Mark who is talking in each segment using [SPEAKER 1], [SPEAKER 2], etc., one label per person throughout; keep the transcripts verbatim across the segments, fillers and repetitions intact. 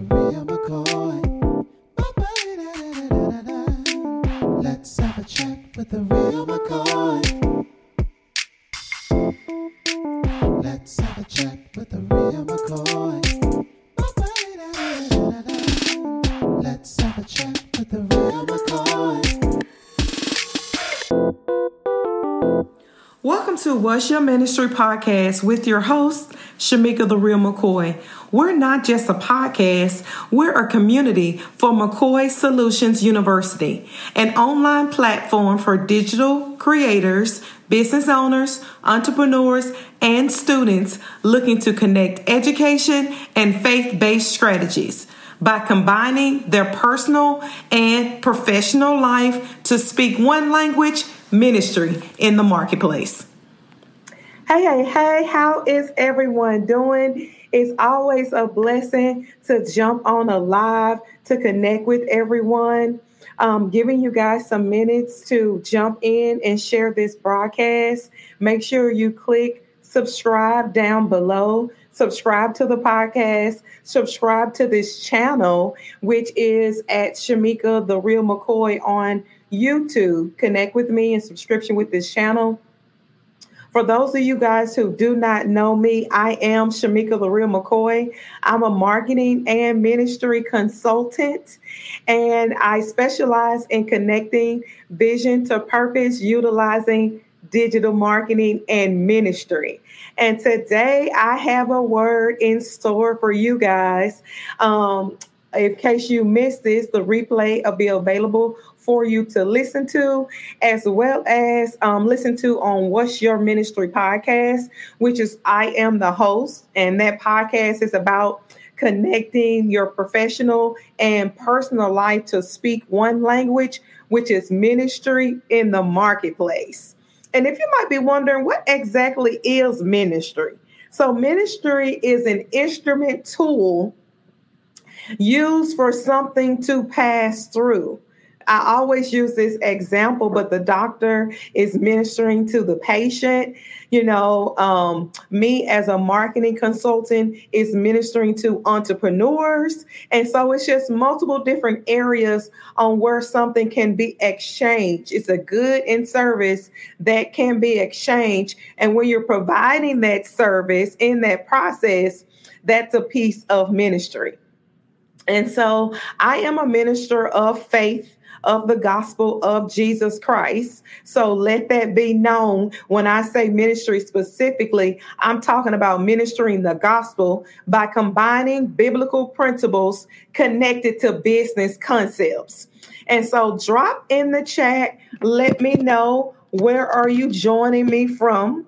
[SPEAKER 1] real McCoy. Let's have a chat with the real McCoy. Let's have a chat with the real McCoy. Let's have a chat with the real McCoy.
[SPEAKER 2] Welcome to What's Your Ministry podcast with your host, Shamika the Real McCoy. We're not just a podcast, we're a community for McCoy Solutions University, an online platform for digital creators, business owners, entrepreneurs, and students looking to connect education and faith-based strategies by combining their personal and professional life to speak one language, ministry in the marketplace. Hey, hey, hey, how is everyone doing? It's always a blessing to jump on a live to connect with everyone. Um, giving you guys some minutes to jump in and share this broadcast. Make sure you click subscribe down below. Subscribe to the podcast. Subscribe to this channel, which is at Shamika the Real McCoy on YouTube. Connect with me in subscription with this channel. For those of you guys who do not know me, I am Shamika the Real McCoy. I'm a marketing and ministry consultant, and I specialize in connecting vision to purpose, utilizing digital marketing and ministry. And today I have a word in store for you guys. Um, in case you missed this, the replay will be available for you to listen to, as well as um, listen to on What's Your Ministry podcast, which is I am the host. And that podcast is about connecting your professional and personal life to speak one language, which is ministry in the marketplace. And if you might be wondering, what exactly is ministry? So ministry is an instrument tool used for something to pass through. I always use this example, but the doctor is ministering to the patient. You know, um, me as a marketing consultant is ministering to entrepreneurs. And so it's just multiple different areas on where something can be exchanged. It's a good and service that can be exchanged. And when you're providing that service in that process, that's a piece of ministry. And so I am a minister of faith, of the gospel of Jesus Christ. So let that be known. When I say ministry specifically, I'm talking about ministering the gospel by combining biblical principles connected to business concepts. And so drop in the chat. Let me know, where are you joining me from?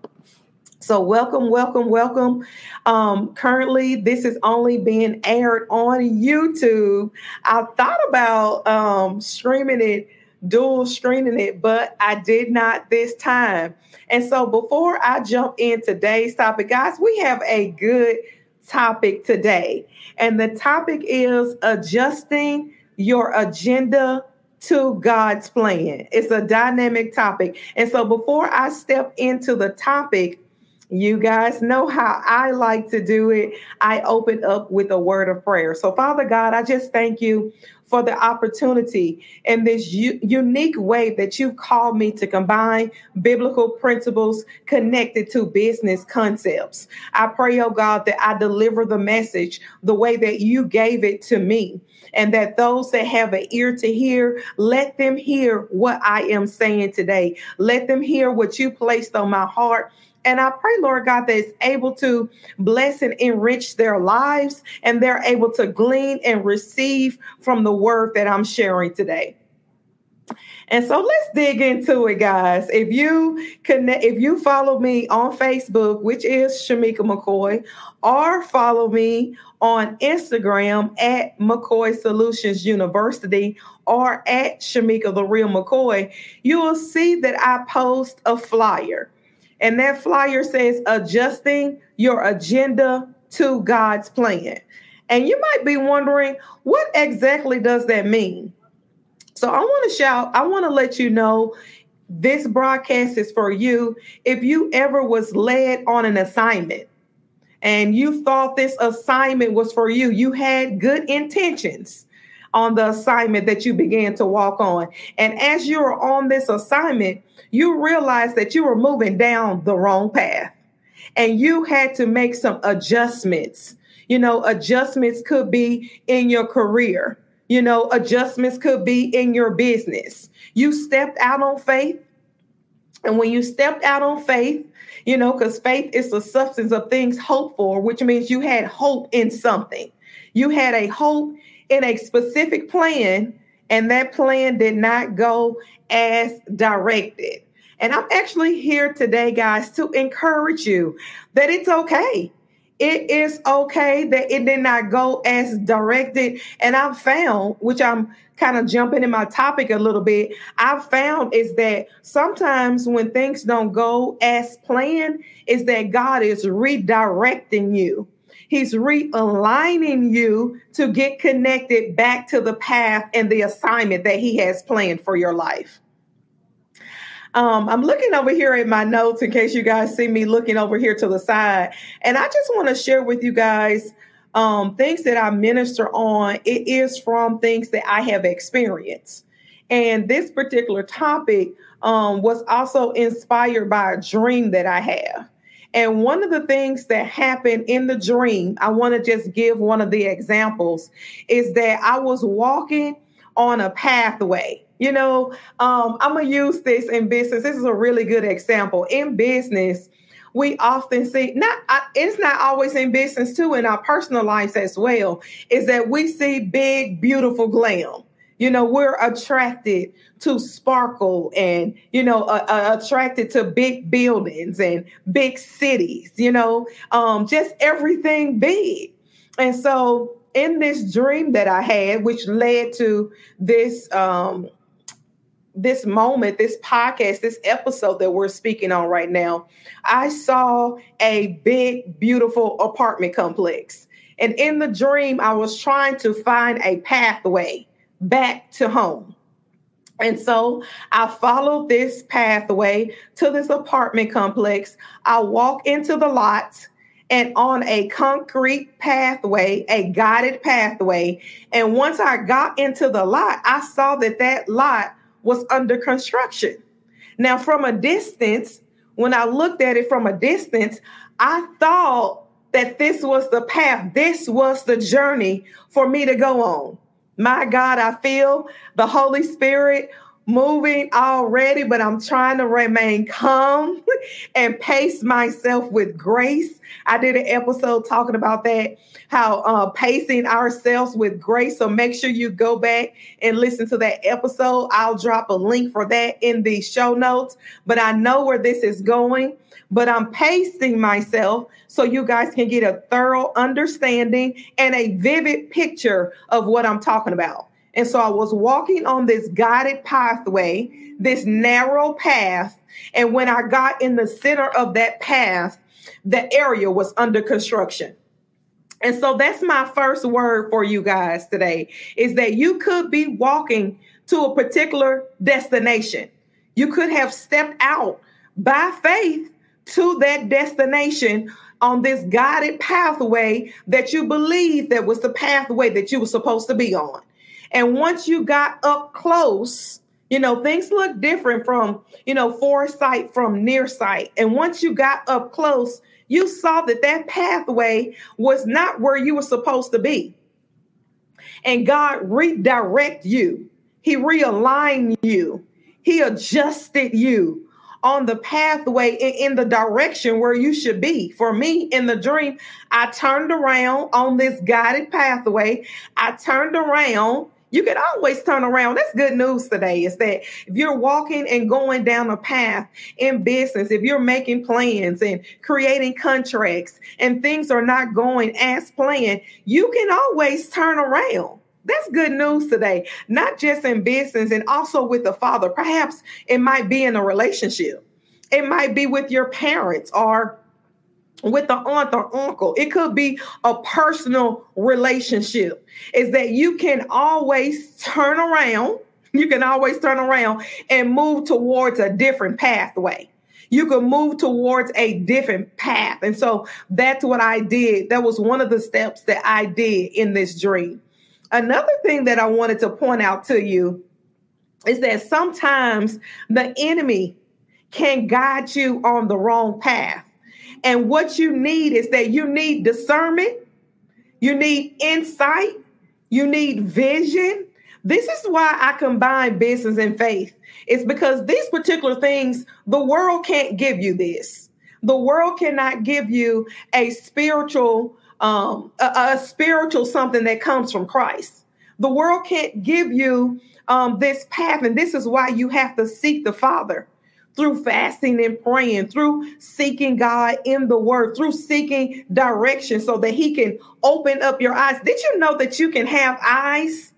[SPEAKER 2] So welcome, welcome, welcome. Um, currently, this is only being aired on YouTube. I thought about um, streaming it, dual streaming it, but I did not this time. And so before I jump in today's topic, guys, we have a good topic today. And the topic is adjusting your agenda to God's plan. It's a dynamic topic. And so before I step into the topic, you guys know how I like to do it. I open up with a word of prayer. So, Father God, I just thank you for the opportunity in this u- unique way that you've called me to combine biblical principles connected to business concepts. I pray, oh God, that I deliver the message the way that you gave it to me, and that those that have an ear to hear, let them hear what I am saying today. Let them hear what you placed on my heart. And I pray, Lord God, that it's able to bless and enrich their lives, and they're able to glean and receive from the word that I'm sharing today. And so let's dig into it, guys. If you connect, if you follow me on Facebook, which is Shamika McCoy, or follow me on Instagram at McCoy Solutions University or at Shamika the Real McCoy, you will see that I post a flyer. And that flyer says adjusting your agenda to God's plan. And you might be wondering, what exactly does that mean? So I want to shout, I want to let you know this broadcast is for you if you ever was led on an assignment and you thought this assignment was for you. You had good intentions on the assignment that you began to walk on. And as you were on this assignment, you realized that you were moving down the wrong path and you had to make some adjustments. You know, adjustments could be in your career. You know, adjustments could be in your business. You stepped out on faith. And when you stepped out on faith, you know, because faith is the substance of things hoped for, which means you had hope in something. You had a hope in a specific plan, and that plan did not go as directed. And I'm actually here today, guys, to encourage you that it's okay. It is okay that it did not go as directed. And I've found, which I'm kind of jumping in my topic a little bit, I've found is that sometimes when things don't go as planned, is that God is redirecting you. He's realigning you to get connected back to the path and the assignment that he has planned for your life. Um, I'm looking over here at my notes in case you guys see me looking over here to the side. And I just want to share with you guys um, things that I minister on. It is from things that I have experienced. And this particular topic um, was also inspired by a dream that I have. And one of the things that happened in the dream, I want to just give one of the examples, is that I was walking on a pathway. You know, um, I'm going to use this in business. This is a really good example. In business, we often see, not I, it's not always in business too, in our personal lives as well, is that we see big, beautiful glam. You know, we're attracted to sparkle and, you know, uh, uh, attracted to big buildings and big cities, you know, um, just everything big. And so in this dream that I had, which led to this, um, this moment, this podcast, this episode that we're speaking on right now, I saw a big, beautiful apartment complex. And in the dream, I was trying to find a pathway back to home. And so I followed this pathway to this apartment complex. I walk into the lot, and on a concrete pathway, a guided pathway. And once I got into the lot, I saw that that lot was under construction. Now, from a distance, when I looked at it from a distance, I thought that this was the path. This was the journey for me to go on. My God, I feel the Holy Spirit moving already, but I'm trying to remain calm and pace myself with grace. I did an episode talking about that, how uh, pacing ourselves with grace. So make sure you go back and listen to that episode. I'll drop a link for that in the show notes, but I know where this is going. But I'm pacing myself so you guys can get a thorough understanding and a vivid picture of what I'm talking about. And so I was walking on this guided pathway, this narrow path. And when I got in the center of that path, the area was under construction. And so that's my first word for you guys today, is that you could be walking to a particular destination. You could have stepped out by faith to that destination on this guided pathway that you believe that was the pathway that you were supposed to be on. And once you got up close, you know, things look different from, you know, foresight from near sight. And once you got up close, you saw that that pathway was not where you were supposed to be. And God redirected you. He realigned you. He adjusted you on the pathway in, in the direction where you should be. For me, in the dream, I turned around on this guided pathway. I turned around. You can always turn around. That's good news today, is that if you're walking and going down a path in business, if you're making plans and creating contracts and things are not going as planned, you can always turn around. That's good news today, not just in business and also with the Father. Perhaps it might be in a relationship. It might be with your parents or with the aunt or uncle. It could be a personal relationship. Is that you can always turn around. You can always turn around and move towards a different pathway. You could move towards a different path. And so that's what I did. That was one of the steps that I did in this dream. Another thing that I wanted to point out to you is that sometimes the enemy can guide you on the wrong path. And what you need is that you need discernment, you need insight, you need vision. This is why I combine business and faith. It's because these particular things, the world can't give you this. The world cannot give you a spiritual, um, a, a spiritual something that comes from Christ. The world can't give you um, this path. And this is why you have to seek the Father through fasting and praying, through seeking God in the word, through seeking direction so that he can open up your eyes. Did you know that you can have eyes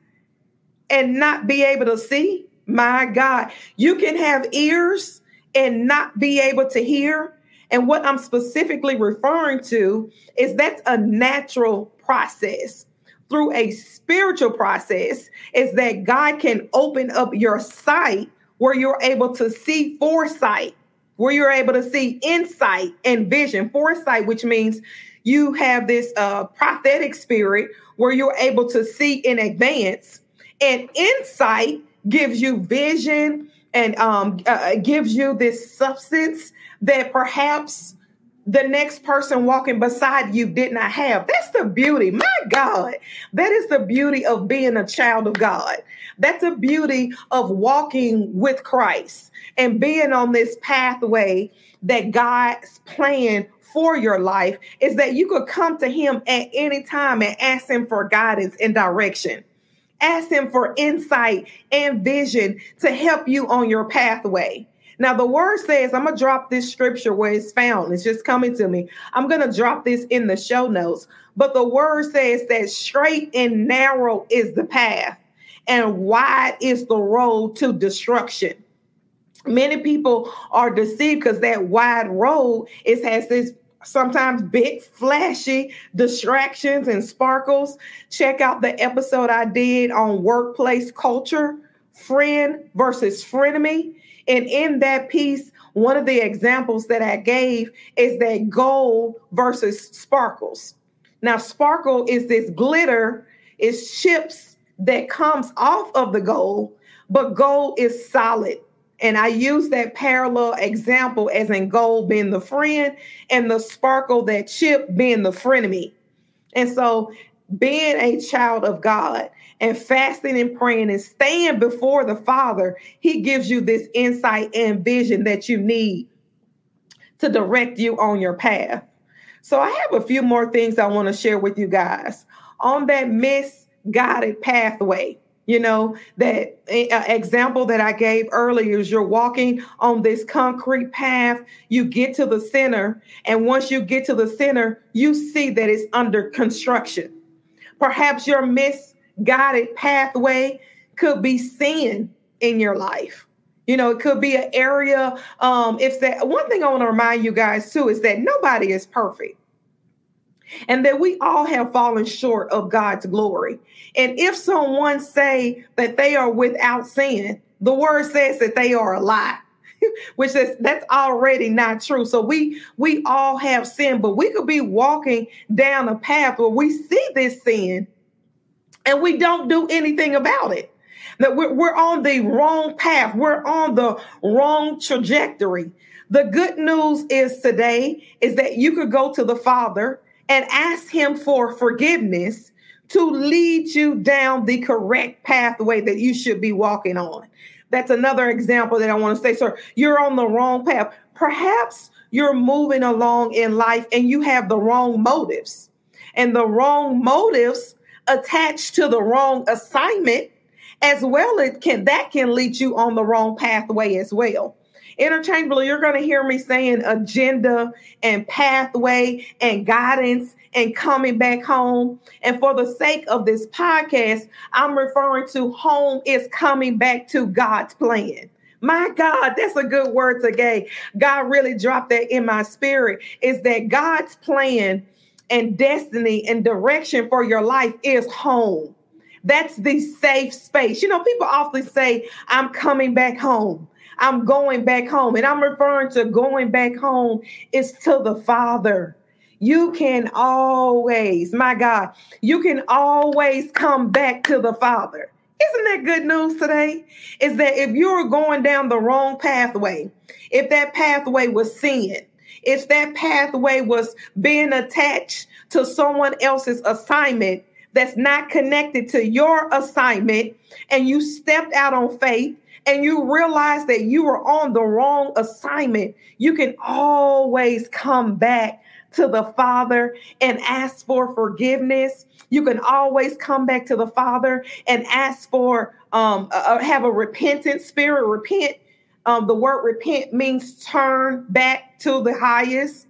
[SPEAKER 2] and not be able to see? My God, you can have ears and not be able to hear. And what I'm specifically referring to is that's a natural process. Through a spiritual process is that God can open up your sight where you're able to see foresight, where you're able to see insight and vision. Foresight, which means you have this uh, prophetic spirit where you're able to see in advance. And insight gives you vision and um, uh, gives you this substance that perhaps the next person walking beside you did not have. That's the beauty. My God, that is the beauty of being a child of God. That's the beauty of walking with Christ and being on this pathway that God's plan for your life is that you could come to him at any time and ask him for guidance and direction. Ask him for insight and vision to help you on your pathway. Now, the word says, I'm going to drop this scripture where it's found. It's just coming to me. I'm going to drop this in the show notes. But the word says that straight and narrow is the path and wide is the road to destruction. Many people are deceived because that wide road is has this sometimes big, flashy distractions and sparkles. Check out the episode I did on workplace culture, friend versus frenemy. And in that piece, one of the examples that I gave is that gold versus sparkles. Now, sparkle is this glitter, is chips that comes off of the gold, but gold is solid. And I use that parallel example as in gold being the friend and the sparkle, that chip being the frenemy. And so being a child of God and fasting and praying and staying before the Father, he gives you this insight and vision that you need to direct you on your path. So I have a few more things I want to share with you guys on that misguided pathway. You know, that uh, example that I gave earlier is you're walking on this concrete path, you get to the center, and once you get to the center, you see that it's under construction. Perhaps your misguided pathway could be sin in your life. You know, it could be an area. Um, if that one thing I want to remind you guys, too, is that nobody is perfect. And that we all have fallen short of God's glory. And if someone say that they are without sin, the word says that they are a lie, which is that's already not true. So we we all have sin, but we could be walking down a path where we see this sin and we don't do anything about it. That we're, we're on the wrong path. We're on the wrong trajectory. The good news is today is that you could go to the Father and ask him for forgiveness to lead you down the correct pathway that you should be walking on. That's another example that I want to say, sir. You're on the wrong path. Perhaps you're moving along in life and you have the wrong motives, and the wrong motives attached to the wrong assignment as well. It can that can lead you on the wrong pathway as well. Interchangeably, you're going to hear me saying agenda and pathway and guidance and coming back home. And for the sake of this podcast, I'm referring to home is coming back to God's plan. My God, that's a good word today. God really dropped that in my spirit, is that God's plan and destiny and direction for your life is home. That's the safe space. You know, people often say, I'm coming back home. I'm going back home. And I'm referring to going back home is to the Father. You can always, my God, you can always come back to the Father. Isn't that good news today? Is that if you're going down the wrong pathway, if that pathway was sin, if that pathway was being attached to someone else's assignment that's not connected to your assignment, and you stepped out on faith and you realize that you were on the wrong assignment, you can always come back to the Father and ask for forgiveness. You can always come back to the Father and ask for, um, uh, have a repentant spirit. Repent. Um, the word repent means turn back to the highest.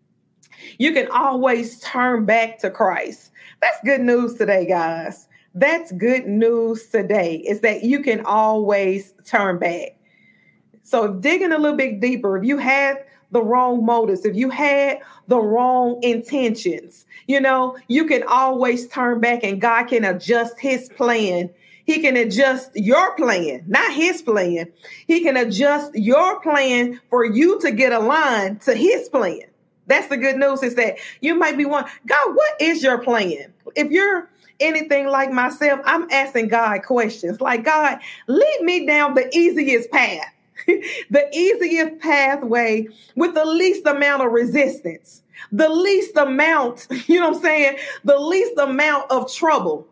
[SPEAKER 2] You can always turn back to Christ. That's good news today, guys. That's good news today, is that you can always turn back. So digging a little bit deeper, if you had the wrong motives, if you had the wrong intentions, you know, you can always turn back and God can adjust his plan. He can adjust your plan, not his plan. He can adjust your plan for you to get aligned to his plan. That's the good news, is that you might be wondering, God, what is your plan? If you're anything like myself, I'm asking God questions like, God, lead me down the easiest path, the easiest pathway with the least amount of resistance, the least amount, you know what I'm saying, the least amount of trouble.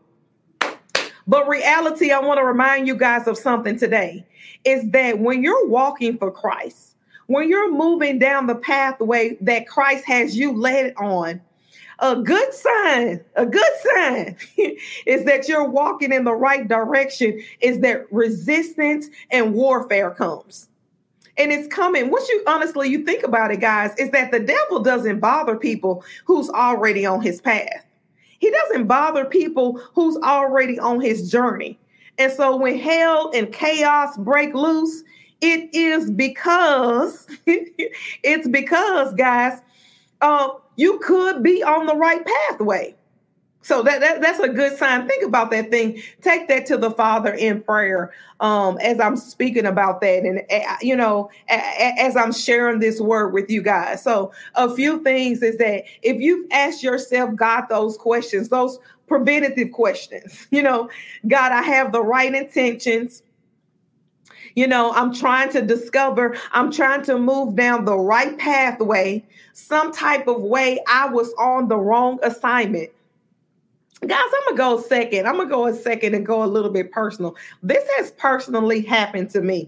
[SPEAKER 2] But reality, I want to remind you guys of something today, is that when you're walking for Christ, when you're moving down the pathway that Christ has you led on, a good sign, a good sign is that you're walking in the right direction, is that resistance and warfare comes. And it's coming. Once you honestly, you think about it, guys, is that the devil doesn't bother people who's already on his path. He doesn't bother people who's already on his journey. And so when hell and chaos break loose, it is because, it's because, guys, uh, you could be on the right pathway. So that, that that's a good sign. Think about that thing. Take that to the Father in prayer um, as I'm speaking about that. And, uh, you know, a, a, as I'm sharing this word with you guys. So a few things is that if you've asked yourself, God, those questions, those preventative questions, you know, God, I have the right intentions. You know, I'm trying to discover, I'm trying to move down the right pathway. Some type of way I was on the wrong assignment. Guys, I'm going to go second. I'm going to go a second and go a little bit personal. This has personally happened to me,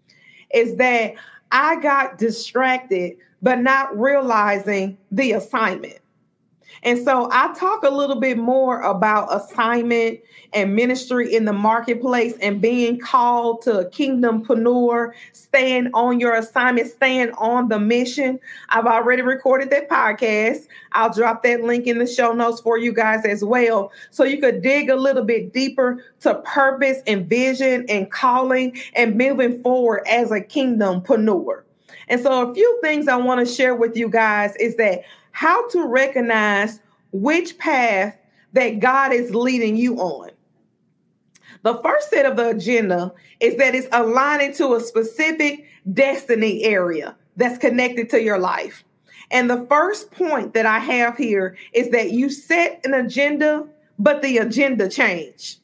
[SPEAKER 2] is that I got distracted, but not realizing the assignment. And so I talk a little bit more about assignment and ministry in the marketplace and being called to a kingdompreneur, staying on your assignment, staying on the mission. I've already recorded that podcast. I'll drop that link in the show notes for you guys as well, so you could dig a little bit deeper to purpose and vision and calling and moving forward as a kingdompreneur. And so a few things I want to share with you guys is that how to recognize which path that God is leading you on. The first set of the agenda is that it's aligning to a specific destiny area that's connected to your life. And the first point that I have here is that you set an agenda, but the agenda changed.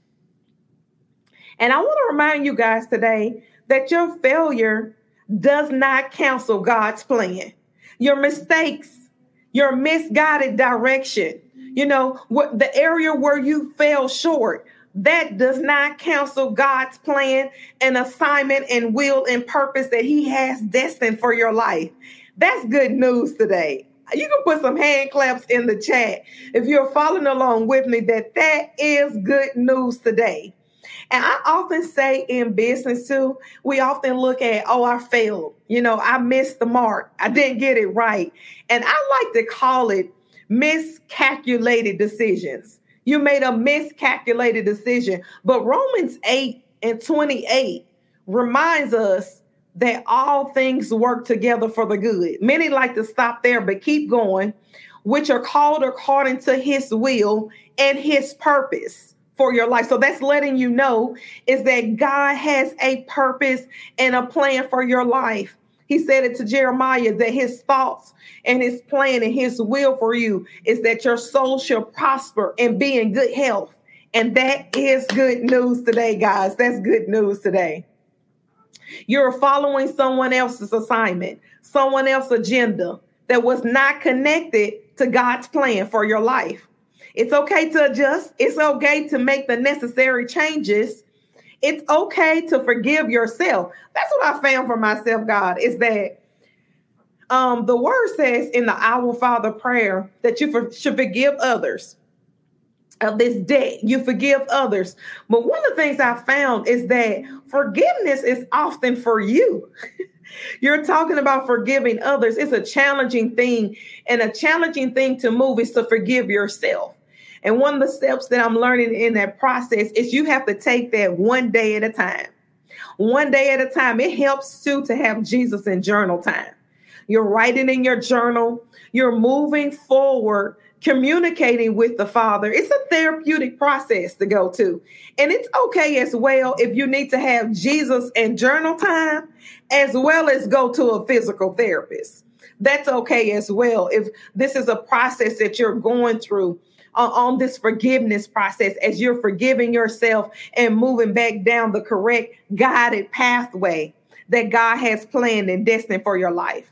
[SPEAKER 2] And I want to remind you guys today that your failure does not cancel God's plan. Your mistakes, your misguided direction, you know, what the area where you fell short, that does not cancel God's plan and assignment and will and purpose that he has destined for your life. That's good news today. You can put some hand claps in the chat if you're following along with me, that that is good news today. And I often say in business too, we often look at, oh, I failed. You know, I missed the mark. I didn't get it right. And I like to call it miscalculated decisions. You made a miscalculated decision. But Romans eight and twenty-eight reminds us that all things work together for the good. Many like to stop there, but keep going, which are called according to his will and his purpose for your life. So that's letting you know is that God has a purpose and a plan for your life. He said it to Jeremiah that his thoughts and his plan and his will for you is that your soul shall prosper and be in good health. And that is good news today, guys. That's good news today. You're following someone else's assignment, someone else's agenda that was not connected to God's plan for your life. It's okay to adjust. It's okay to make the necessary changes. It's okay to forgive yourself. That's what I found for myself, God, is that um, the word says in the Our Father prayer that you for, should forgive others of this debt. You forgive others. But one of the things I found is that forgiveness is often for you. You're talking about forgiving others. It's a challenging thing. And a challenging thing to move is to forgive yourself. And one of the steps that I'm learning in that process is you have to take that one day at a time. One day at a time. It helps too to have Jesus in journal time. You're writing in your journal. You're moving forward, communicating with the Father. It's a therapeutic process to go to. And it's okay as well if you need to have Jesus in journal time as well as go to a physical therapist. That's okay as well if this is a process that you're going through uh, on this forgiveness process as you're forgiving yourself and moving back down the correct guided pathway that God has planned and destined for your life.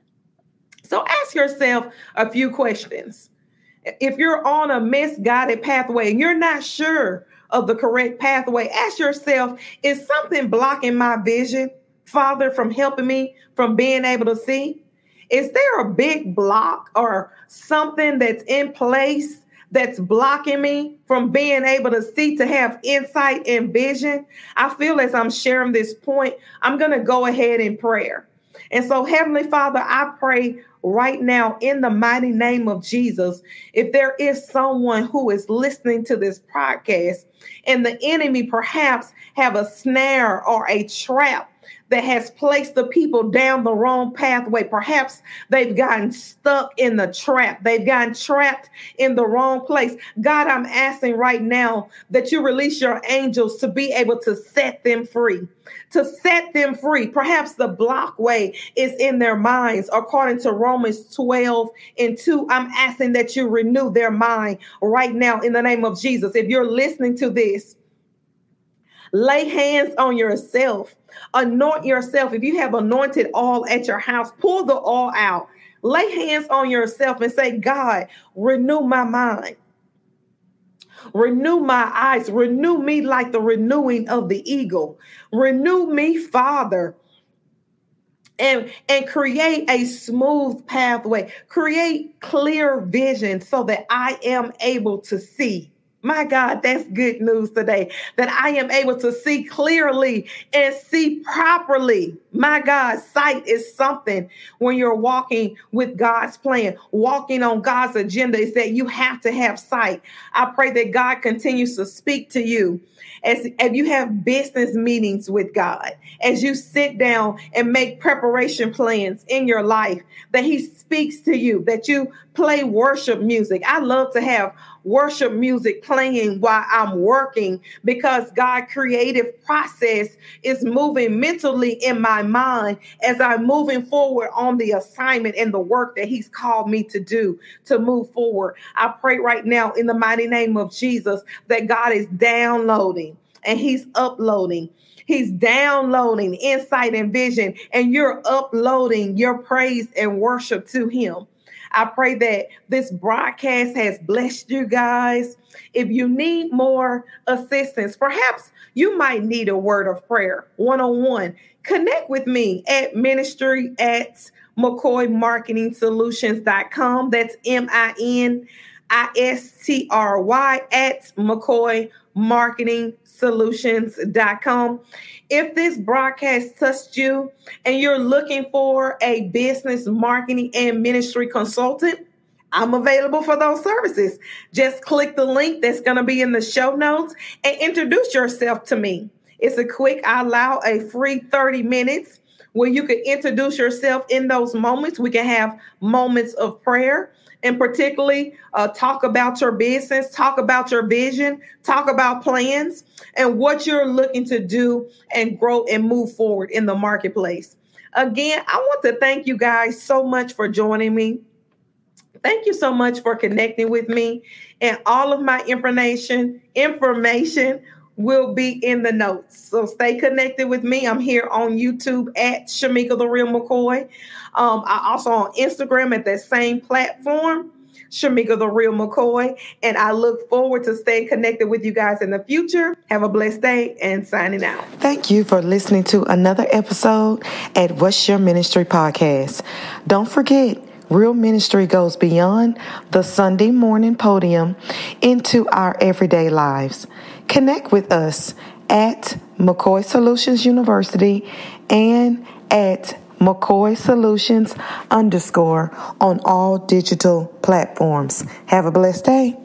[SPEAKER 2] So ask yourself a few questions. If you're on a misguided pathway and you're not sure of the correct pathway, ask yourself, is something blocking my vision, Father, from helping me from being able to see? Is there a big block or something that's in place that's blocking me from being able to see, to have insight and vision? I feel as I'm sharing this point, I'm going to go ahead in prayer. And so, Heavenly Father, I pray right now in the mighty name of Jesus, if there is someone who is listening to this podcast and the enemy perhaps have a snare or a trap that has placed the people down the wrong pathway. Perhaps they've gotten stuck in the trap. They've gotten trapped in the wrong place. God, I'm asking right now that you release your angels to be able to set them free, to set them free. Perhaps the blockway is in their minds. According to Romans twelve and two, I'm asking that you renew their mind right now in the name of Jesus. If you're listening to this, lay hands on yourself. Anoint yourself. If you have anointed oil at your house, pull the oil out. Lay hands on yourself and say, God, renew my mind. Renew my eyes. Renew me like the renewing of the eagle. Renew me, Father. And, and create a smooth pathway. Create clear vision so that I am able to see. My God, that's good news today, that I am able to see clearly and see properly. My God, sight is something when you're walking with God's plan, walking on God's agenda, is that you have to have sight. I pray that God continues to speak to you as, as you have business meetings with God, as you sit down and make preparation plans in your life, that he speaks to you, that you play worship music. I love to have worship music playing while I'm working because God's creative process is moving mentally in my mind as I'm moving forward on the assignment and the work that he's called me to do to move forward. I pray right now in the mighty name of Jesus that God is downloading and he's uploading. He's downloading insight and vision, and you're uploading your praise and worship to him. I pray that this broadcast has blessed you guys. If you need more assistance, perhaps you might need a word of prayer one-on-one. Connect with me at ministry at McCoy Marketing Solutions dot com. That's M I N I S T R Y at McCoy Marketing Solutions dot com. If this broadcast touched you and you're looking for a business marketing and ministry consultant, I'm available for those services. Just click the link that's going to be in the show notes and introduce yourself to me. It's a quick, I allow a free thirty minutes where you can introduce yourself in those moments. We can have moments of prayer. and particularly uh, talk about your business, talk about your vision, talk about plans and what you're looking to do and grow and move forward in the marketplace. Again, I want to thank you guys so much for joining me. Thank you so much for connecting with me, and all of my information, information will be in the notes. So stay connected with me. I'm here on YouTube at Shamika the Real McCoy. Um, I also on Instagram at that same platform, Shamika the Real McCoy. And I look forward to staying connected with you guys in the future. Have a blessed day, and signing out.
[SPEAKER 3] Thank you for listening to another episode at What's Your Ministry podcast. Don't forget, Real Ministry goes beyond the Sunday morning podium into our everyday lives. Connect with us at McCoy Solutions University and at McCoy Solutions underscore on all digital platforms. Have a blessed day.